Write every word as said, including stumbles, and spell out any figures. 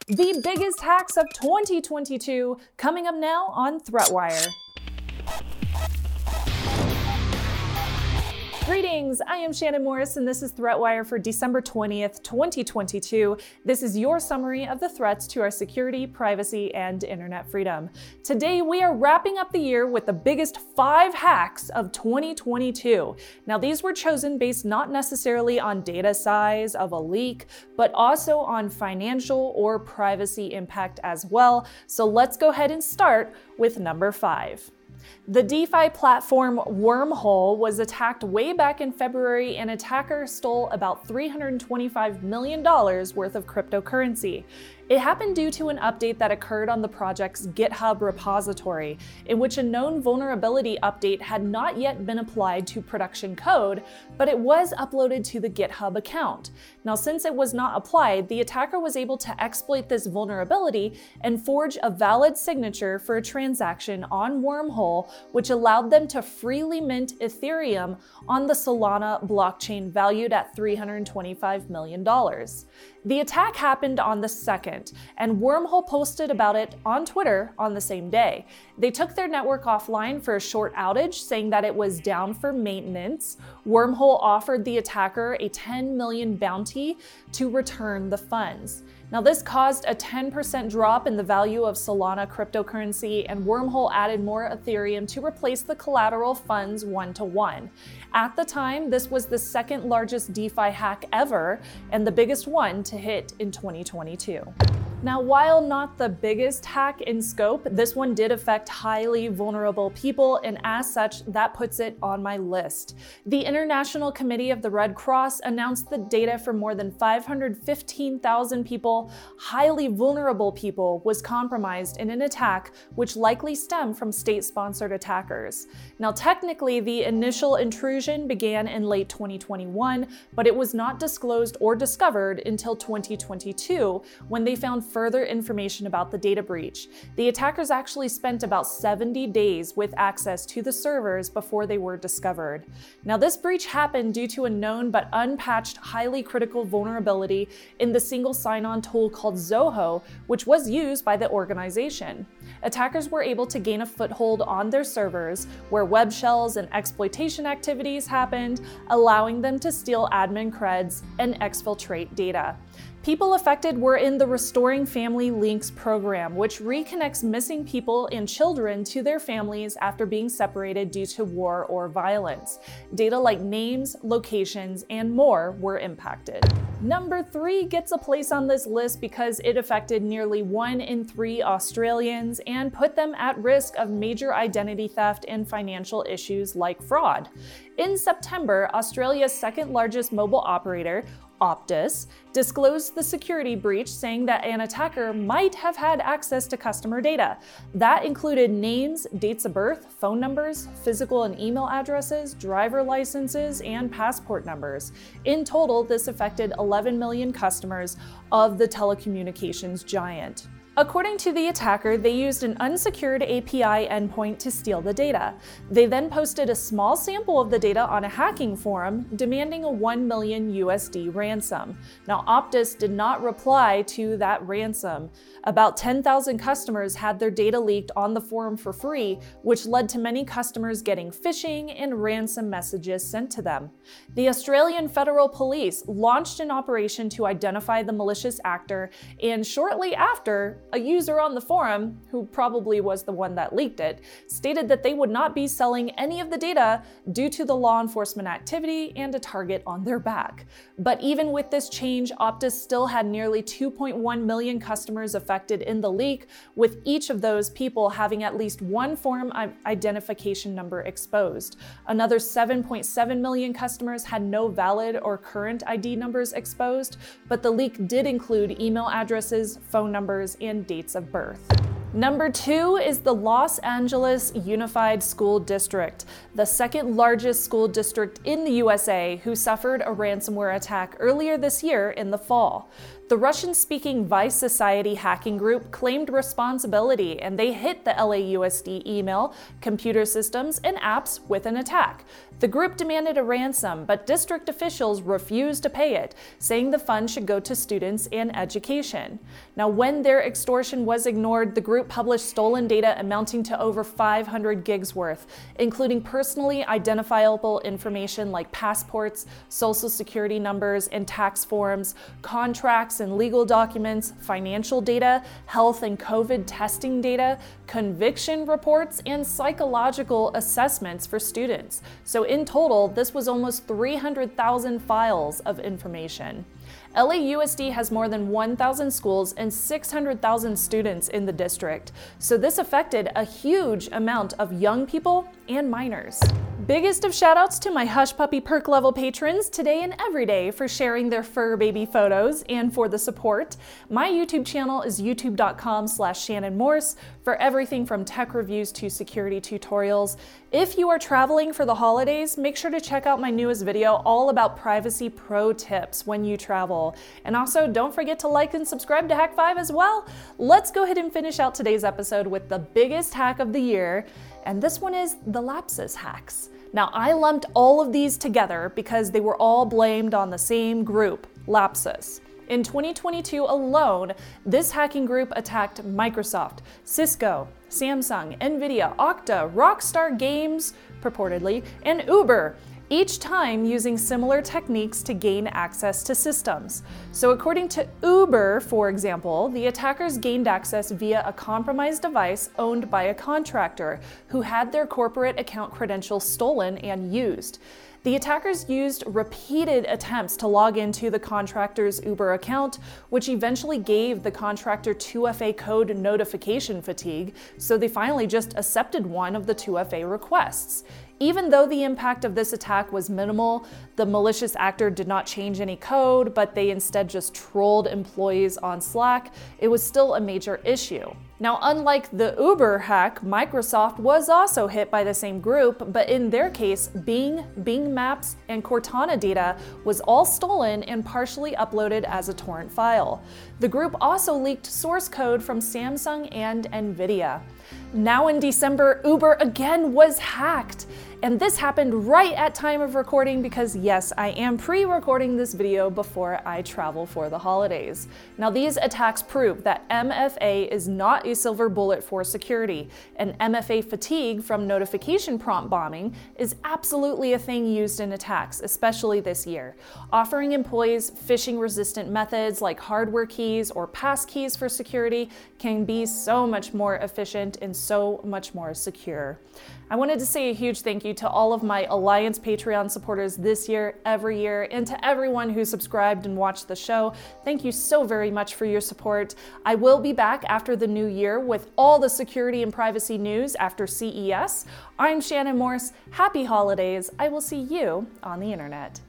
The biggest hacks of twenty twenty-two, coming up now on ThreatWire. Greetings, I am Shannon Morris and this is ThreatWire for December twentieth, twenty twenty-two. This is your summary of the threats to our security, privacy, and internet freedom. Today we are wrapping up the year with the biggest five hacks of twenty twenty-two. Now these were chosen based not necessarily on data size of a leak, but also on financial or privacy impact as well. So let's go ahead and start with number five. The DeFi platform Wormhole was attacked way back in February, and attackers stole about three hundred twenty-five million dollars worth of cryptocurrency. It happened due to an update that occurred on the project's GitHub repository, in which a known vulnerability update had not yet been applied to production code, but it was uploaded to the GitHub account. Now, since it was not applied, the attacker was able to exploit this vulnerability and forge a valid signature for a transaction on Wormhole, which allowed them to freely mint Ethereum on the Solana blockchain valued at three hundred twenty-five million dollars. The attack happened on the second, and Wormhole posted about it on Twitter on the same day. They took their network offline for a short outage, saying that it was down for maintenance. Wormhole offered the attacker a ten million dollars bounty to return the funds. Now this caused a ten percent drop in the value of Solana cryptocurrency, and Wormhole added more Ethereum to replace the collateral funds one to one. At the time, this was the second largest DeFi hack ever and the biggest one to hit in twenty twenty-two. Now, while not the biggest hack in scope, this one did affect highly vulnerable people, and as such, that puts it on my list. The International Committee of the Red Cross announced that data for more than five hundred fifteen thousand people, highly vulnerable people, was compromised in an attack which likely stemmed from state-sponsored attackers. Now, technically, the initial intrusion began in late twenty twenty-one, but it was not disclosed or discovered until twenty twenty-two, when they found further information about the data breach. The attackers actually spent about seventy days with access to the servers before they were discovered. Now, this breach happened due to a known but unpatched highly critical vulnerability in the single sign-on tool called Zoho, which was used by the organization. Attackers were able to gain a foothold on their servers, where web shells and exploitation activities happened, allowing them to steal admin creds and exfiltrate data. People affected were in the Restoring Family Links program, which reconnects missing people and children to their families after being separated due to war or violence. Data like names, locations, and more were impacted. Number three gets a place on this list because it affected nearly one in three Australians and put them at risk of major identity theft and financial issues like fraud. In September, Australia's second largest mobile operator, Optus, disclosed the security breach, saying that an attacker might have had access to customer data. That included names, dates of birth, phone numbers, physical and email addresses, driver licenses, and passport numbers. In total, this affected eleven million customers of the telecommunications giant. According to the attacker, they used an unsecured A P I endpoint to steal the data. They then posted a small sample of the data on a hacking forum, demanding a one million U S D ransom. Now, Optus did not reply to that ransom. About ten thousand customers had their data leaked on the forum for free, which led to many customers getting phishing and ransom messages sent to them. The Australian Federal Police launched an operation to identify the malicious actor, and shortly after, a user on the forum, who probably was the one that leaked it, stated that they would not be selling any of the data due to the law enforcement activity and a target on their back. But even with this change, Optus still had nearly two point one million customers affected in the leak, with each of those people having at least one forum identification number exposed. Another seven point seven million customers had no valid or current I D numbers exposed, but the leak did include email addresses, phone numbers, and dates of birth. Number two is the Los Angeles Unified School District, the second largest school district in the U S A, who suffered a ransomware attack earlier this year in the fall. The Russian-speaking Vice Society hacking group claimed responsibility, and they hit the L A U S D email, computer systems, and apps with an attack. The group demanded a ransom, but district officials refused to pay it, saying the funds should go to students and education. Now, when their extortion was ignored, the group published stolen data amounting to over five hundred gigs worth, including personally identifiable information like passports, social security numbers and tax forms, contracts and legal documents, financial data, health and COVID testing data, conviction reports, and psychological assessments for students. So in total, this was almost three hundred thousand files of information. L A U S D has more than one thousand schools and six hundred thousand students in the district, so this affected a huge amount of young people and minors. Biggest of shoutouts to my Hush Puppy Perk level patrons today and every day for sharing their fur baby photos and for the support. My YouTube channel is youtube dot com slash Shannon Morse for everything from tech reviews to security tutorials. If you are traveling for the holidays, make sure to check out my newest video all about privacy pro tips when you travel. And also don't forget to like and subscribe to Hack five as well. Let's go ahead and finish out today's episode with the biggest hack of the year, and this one is the Lapsus hacks. Now, I lumped all of these together because they were all blamed on the same group, Lapsus. In twenty twenty-two alone, this hacking group attacked Microsoft, Cisco, Samsung, Nvidia, Okta, Rockstar Games, purportedly, and Uber, each time using similar techniques to gain access to systems. So according to Uber, for example, the attackers gained access via a compromised device owned by a contractor who had their corporate account credentials stolen and used. The attackers used repeated attempts to log into the contractor's Uber account, which eventually gave the contractor two F A code notification fatigue, so they finally just accepted one of the two F A requests. Even though the impact of this attack was minimal, the malicious actor did not change any code, but they instead just trolled employees on Slack. It was still a major issue. Now, unlike the Uber hack, Microsoft was also hit by the same group, but in their case, Bing, Bing Maps, and Cortana data was all stolen and partially uploaded as a torrent file. The group also leaked source code from Samsung and Nvidia. Now in December, Uber again was hacked. And this happened right at time of recording because yes, I am pre-recording this video before I travel for the holidays. Now these attacks prove that M F A is not a silver bullet for security, and M F A fatigue from notification prompt bombing is absolutely a thing used in attacks, especially this year. Offering employees phishing-resistant methods like hardware keys or passkeys for security can be so much more efficient and so much more secure. I wanted to say a huge thank you to all of my Alliance Patreon supporters this year, every year, and to everyone who subscribed and watched the show. Thank you so very much for your support. I will be back after the new year with all the security and privacy news after C E S. I'm Shannon Morse. Happy holidays. I will see you on the internet.